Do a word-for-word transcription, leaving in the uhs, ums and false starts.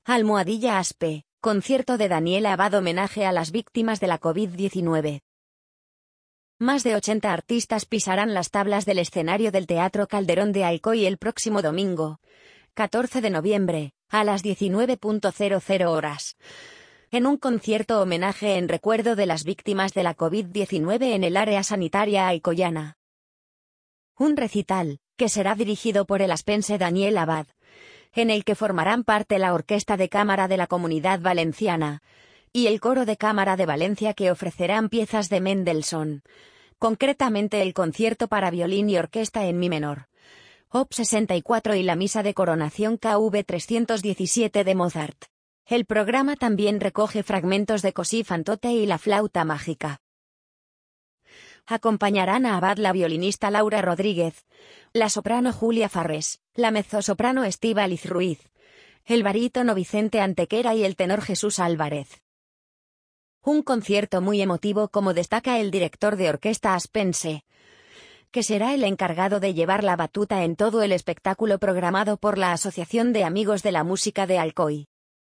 Almohadilla Aspe, concierto de Daniel Abad homenaje a las víctimas de la COVID diecinueve. Más de ochenta artistas pisarán las tablas del escenario del Teatro Calderón de Alcoy el próximo domingo, catorce de noviembre, a las diecinueve horas. En un concierto homenaje en recuerdo de las víctimas de la COVID diecinueve en el área sanitaria alcoyana. Un recital, que será dirigido por el aspense Daniel Abad, en el que formarán parte la Orquesta de Cámara de la Comunidad Valenciana y el Coro de Cámara de Valencia, que ofrecerán piezas de Mendelssohn, concretamente el concierto para violín y orquesta en mi menor, op sesenta y cuatro, y la Misa de Coronación K V trescientos diecisiete de Mozart. El programa también recoge fragmentos de Così fan tutte y la flauta mágica. Acompañarán a Abad la violinista Laura Rodríguez, la soprano Julia Farrés, la mezzosoprano Estíbaliz Ruiz, el barítono Vicente Antequera y el tenor Jesús Álvarez. Un concierto muy emotivo, como destaca el director de orquesta aspense, que será el encargado de llevar la batuta en todo el espectáculo programado por la Asociación de Amigos de la Música de Alcoy.